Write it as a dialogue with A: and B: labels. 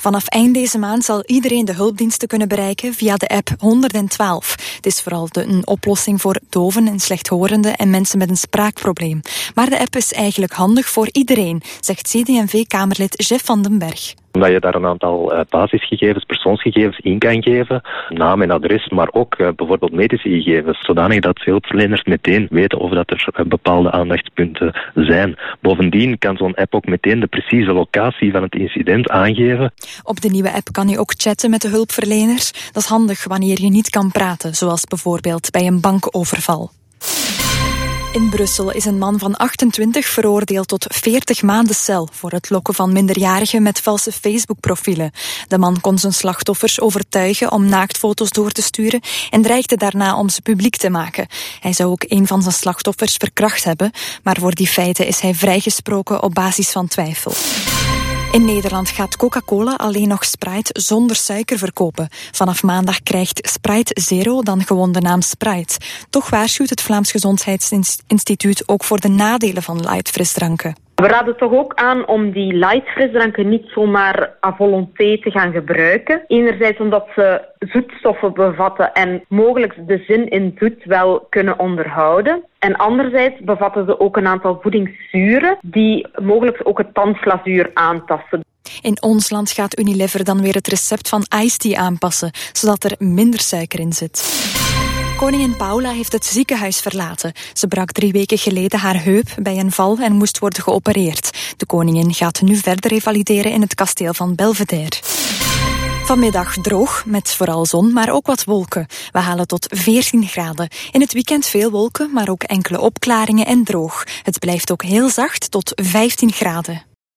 A: Vanaf eind deze maand zal iedereen de hulpdiensten kunnen bereiken via de app 112. Het is vooral een oplossing voor doven en slechthorenden en mensen met een spraakprobleem. Maar de app is eigenlijk handig voor iedereen, zegt CD&V-Kamerlid Jeff van den Berg.
B: Omdat je daar een aantal basisgegevens, persoonsgegevens in kan geven, naam en adres, maar ook bijvoorbeeld medische gegevens, zodanig dat hulpverleners meteen weten of dat er bepaalde aandachtspunten zijn. Bovendien kan zo'n app ook meteen de precieze locatie van het incident aangeven.
A: Op de nieuwe app kan je ook chatten met de hulpverleners. Dat is handig wanneer je niet kan praten, zoals bijvoorbeeld bij een bankoverval. In Brussel is een man van 28 veroordeeld tot 40 maanden cel voor het lokken van minderjarigen met valse Facebook-profielen. De man kon zijn slachtoffers overtuigen om naaktfoto's door te sturen en dreigde daarna om ze publiek te maken. Hij zou ook een van zijn slachtoffers verkracht hebben, maar voor die feiten is hij vrijgesproken op basis van twijfel. In Nederland gaat Coca-Cola alleen nog Sprite zonder suiker verkopen. Vanaf maandag krijgt Sprite Zero dan gewoon de naam Sprite. Toch waarschuwt het Vlaams Gezondheidsinstituut ook voor de nadelen van light frisdranken.
C: We raden toch ook aan om die light frisdranken niet zomaar à volonté te gaan gebruiken. Enerzijds omdat ze zoetstoffen bevatten en mogelijk de zin in zoet wel kunnen onderhouden. En anderzijds bevatten ze ook een aantal voedingszuren die mogelijk ook het tandglazuur aantasten.
A: In ons land gaat Unilever dan weer het recept van iced tea aanpassen, zodat er minder suiker in zit. Koningin Paula heeft het ziekenhuis verlaten. Ze brak 3 weken geleden haar heup bij een val en moest worden geopereerd. De koningin gaat nu verder revalideren in het kasteel van Belvedere. Vanmiddag droog, met vooral zon, maar ook wat wolken. We halen tot 14 graden. In het weekend veel wolken, maar ook enkele opklaringen en droog. Het blijft ook heel zacht tot 15 graden.